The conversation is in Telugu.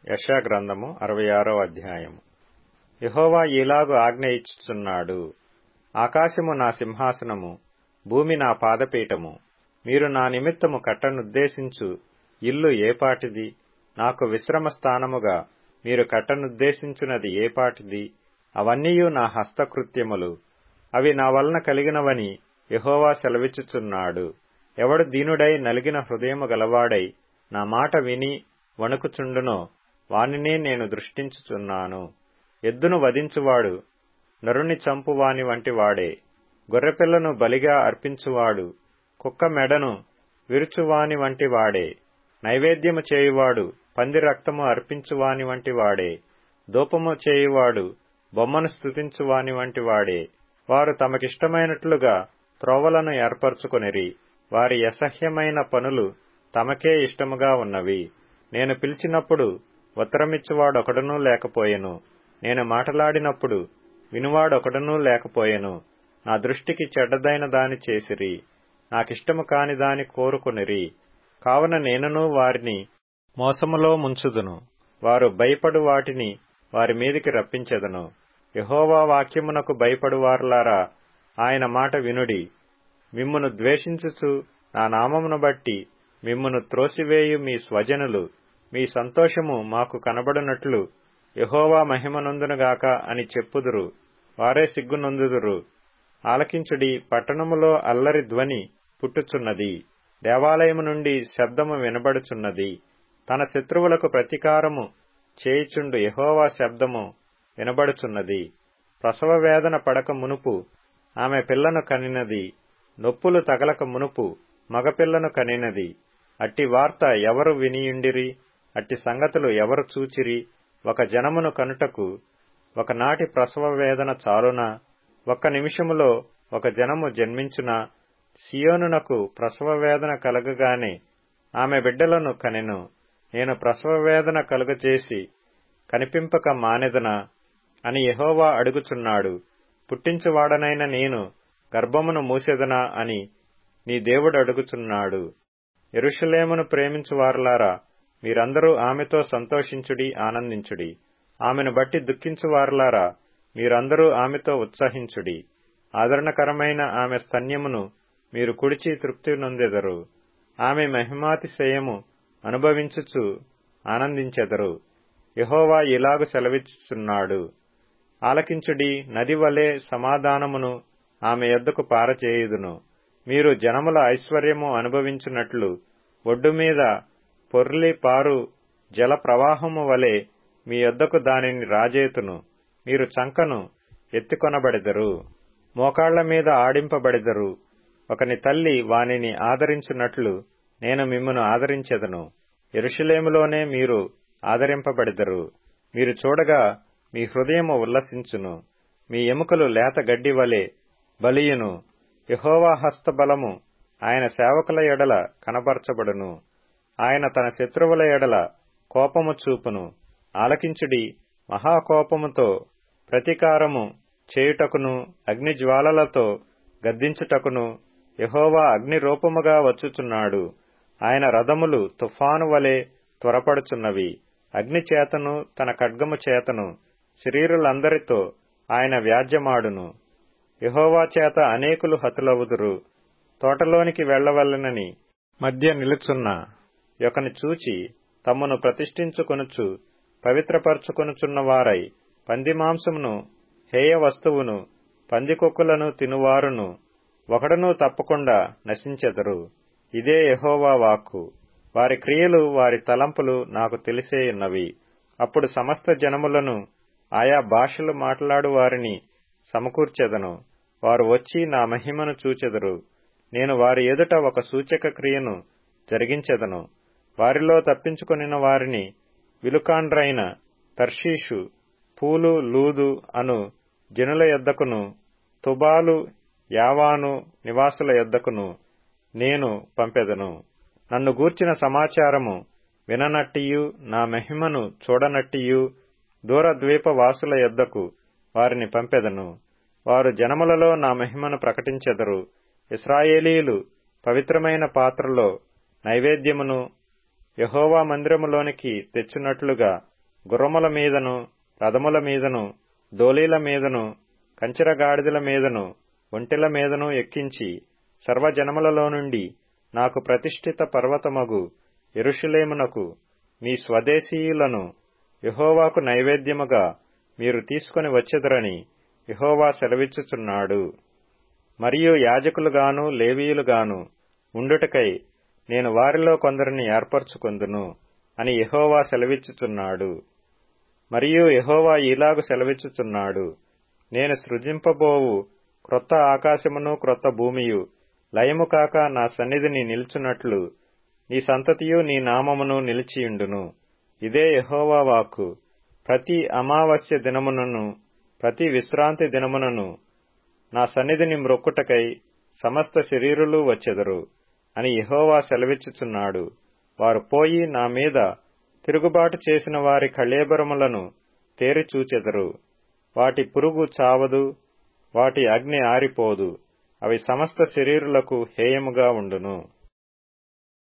యెషయా గ్రంథము 66వ అధ్యాయము. యెహోవా ఈలాగు ఆజ్ఞ ఇచ్చుచున్నాడు. ఆకాశము నా సింహాసనము, భూమి నా పాదపీఠము. మీరు నా నిమిత్తము కట్టనుద్దేశించు ఇల్లు ఏపాటిది? నాకు విశ్రమ స్థానముగా మీరు కట్టనుద్దేశించున్నది ఏపాటిది? అవన్నీయు నా హస్తకృత్యములు, అవి నా వలన కలిగినవని యెహోవా సెలవిచ్చుచున్నాడు. ఎవడు దీనుడై నలిగిన హృదయము గలవాడై నా మాట విని వణుకుచుండునో వానినే నేను దృష్టించుచున్నాను. ఎద్దును వధించువాడు నరుని చంపువాని వంటి వాడే. గొర్రెపిల్లను బలిగా అర్పించువాడు కుక్క మెడను విరుచువాని వంటి వాడే. నైవేద్యము చేయువాడు పంది రక్తము అర్పించువాని వంటి వాడే. ధూపము చేయువాడు బొమ్మను స్తుతించువాని వంటి వాడే. వారు తమకిష్టమైనట్లుగా త్రోవలను ఏర్పరచుకొనిరి. వారి అసహ్యమైన పనులు తమకే ఇష్టముగా ఉన్నవి. నేను పిలిచినప్పుడు ఉత్తరమిచ్చువాడొకడునూ లేకపోయెను. నేను మాటలాడినప్పుడు వినువాడొకడునూ లేకపోయెను. నా దృష్టికి చెడ్డదైన దాని చేసిరి, నాకిష్టము కాని దాని కోరుకొనిరి. కావున నేనును వారిని మోసములో ముంచుదును. వారు భయపడు వాటిని వారి మీదికి రప్పించెదను. యెహోవా వాక్యమునకు భయపడువారులారా, ఆయన మాట వినుడి. మిమ్మును ద్వేషించుచు నా నామమును బట్టి మిమ్మును త్రోసివేయు మీ స్వజనులు మీ సంతోషము మాకు కనబడునట్లు యెహోవా మహిమనొందునుగాక అని చెప్పుదురు. వారే సిగ్గునొందుదురు. ఆలకించుడి, పట్టణములో అల్లరి ధ్వని పుట్టుచున్నది. దేవాలయము నుండి శబ్దము వినబడుచున్నది. తన శత్రువులకు ప్రతీకారము చేయుచుండు యెహోవా శబ్దము వినబడుచున్నది. ప్రసవ వేదన పడక మునుపు ఆమె పిల్లను కనినది. నొప్పులు తగలక మునుపు మగపిల్లను కనినది. అట్టి వార్త ఎవరు వినియుండిరి? అట్టి సంగతులు ఎవరు చూచిరి? ఒక జనమును కనుటకు ఒకనాటి ప్రసవ వేదన చాలునా? ఒక్క నిమిషములో ఒక జనము జన్మించునా? సియోనునకు ప్రసవ వేదన కలగగానే ఆమె బిడ్డలను కనెను. నేను ప్రసవ వేదన కలుగజేసి కనిపింపక మానెదనా అని యెహోవా అడుగుచున్నాడు. పుట్టించువాడనైన నేను గర్భమును మూసెదనా అని నీ దేవుడు అడుగుచున్నాడు. యెరూషలేమును ప్రేమించువారులారా, మీరందరూ ఆమెతో సంతోషించుడి, ఆనందించుడి. ఆమెను బట్టి దుఃఖించువారులారా, మీరందరూ ఆమెతో ఉత్సహించుడి. ఆదరణకరమైన ఆమె స్తన్యమును మీరు కుడిచి తృప్తి నొందెదరు. ఆమె మహిమాతిశయము అనుభవించుచు ఆనందించెదరు. యెహోవా ఇలాగు సెలవిచ్చుచున్నాడు. ఆలకించుడి, నది వలె సమాధానమును ఆమె యొద్దకు పారచేయుదును. మీరు జనముల ఐశ్వర్యము అనుభవించున్నట్లు ఒడ్డు మీద పొర్లి పారు జల ప్రవాహము వలె మీ యొద్దకు దానిని రాజేతును. మీరు చంకను ఎత్తికొనబడెదరు, మోకాళ్ల మీద ఆడింపబడెదరు. ఒకని తల్లి వానిని ఆదరించున్నట్లు నేను మిమ్మును ఆదరించెదను. యెరూషలేములోనే మీరు ఆదరింపబడెదరు. మీరు చూడగా మీ హృదయము ఉల్లసించును. మీ ఎముకలు లేత గడ్డి వలె బలియును. యెహోవా హస్తబలము ఆయన సేవకుల ఎడల కనబరచబడును. ఆయన తన శత్రువుల ఎడల కోపము చూపును. ఆలకించుడి, మహాకోపముతో ప్రతీకారము చేయుటకును అగ్నిజ్వాలలతో గద్దించుటకును యెహోవా అగ్ని రూపముగా వచ్చుచున్నాడు. ఆయన రథములు తుఫాను వలె త్వరపడుచున్నవి. అగ్ని చేతను తన ఖడ్గము చేతను శరీరులందరితో ఆయన వ్యాజ్యమాడును. యెహోవా చేత అనేకులు హతులవుదురు. తోటలోనికి వెళ్లవలెనని మధ్య నిలుచున్న యొకని చూచి తమ్మును ప్రతిష్ఠించుకొనుచు పవిత్రపరచుకొనుచున్నవారై పంది మాంసమును హేయ వస్తువును పందికొక్కులను తినువారును ఒకడునూ తప్పకుండా నశించెదరు. ఇదే యెహోవా వాక్కు. వారి క్రియలు వారి తలంపులు నాకు తెలిసేయున్నవి. అప్పుడు సమస్త జనములను ఆయా భాషలు మాట్లాడు వారిని సమకూర్చెదను. వారు వచ్చి నా మహిమను చూచెదరు. నేను వారి ఎదుట ఒక సూచక క్రియను జరిగించెదను. వారిలో తప్పించుకొనిన వారిని విలుకాండ్రైన తర్షీషు, పూలు, లూదు అను జనుల యొద్దకును, తుబాలు, యావాను నివాసుల యొద్దకును నేను పంపెదను. నన్ను గూర్చిన సమాచారము విననట్టియు నా మహిమను చూడనట్టియు దూరద్వీప వాసుల యొద్దకు వారిని పంపెదను. వారు జనములలో నా మహిమను ప్రకటించెదరు. ఇశ్రాయేలీయులు పవిత్రమైన పాత్రలో నైవేద్యమును యెహోవా మందిరములోనికి తెచ్చునట్లుగా గుర్రముల మీదను, రథముల మీదను, డోలీల మీదను, కంచెరగాడిదల మీదను, ఒంటెల మీదను ఎక్కించి సర్వజనములలో నుండి నాకు ప్రతిష్ఠిత పర్వతమగు యెరూషలేమునకు మీ స్వదేశీయులను యెహోవాకు నైవేద్యముగా మీరు తీసుకొని వచ్చెదరని యెహోవా సెలవిచ్చుచున్నాడు. మరియు యాజకులుగాను లేవీయులుగాను ఉండుటకై నేను వారిలో కొందరిని ఏర్పరచుకొందును అని యెహోవా సెలవిచ్చుచున్నాడు. మరియు యెహోవా ఈలాగు సెలవిచ్చుచున్నాడు, నేను సృజింపబోవు క్రొత్త ఆకాశమును క్రొత్త భూమియు లయము కాక నా సన్నిధిని నిలుచున్నట్లు నీ సంతతియు నీ నామమును నిలిచియుండును. ఇదే యెహోవా వాక్కు. ప్రతి అమావాస్య దినమునను ప్రతి విశ్రాంతి దినమునను నా సన్నిధిని మ్రొక్కుటకై సమస్త శరీరులు వచ్చెదరు అని యెహోవా సెలవిచ్చుచున్నాడు. వారు పోయి నా మీద తిరుగుబాటు చేసిన వారి కళేబరములను తేరి చూచెదరు. వాటి పురుగు చావదు, వాటి అగ్ని ఆరిపోదు, అవి సమస్త శరీరులకు హేయముగా ఉండును.